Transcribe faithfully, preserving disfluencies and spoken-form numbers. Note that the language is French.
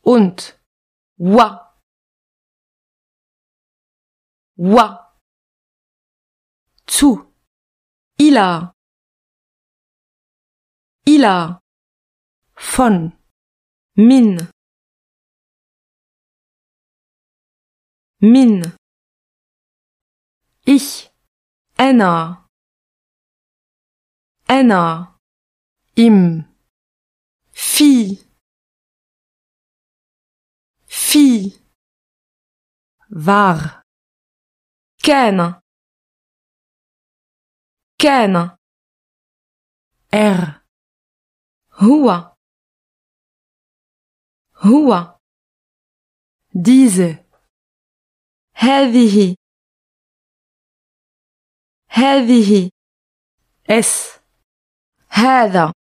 und, wa, wa, zu, il a, il a, von, min, min, ich, einer, einer, im, fi, fi, war, كان, كان, er, هو, هو, diese, هذه, هذه, es, هذا.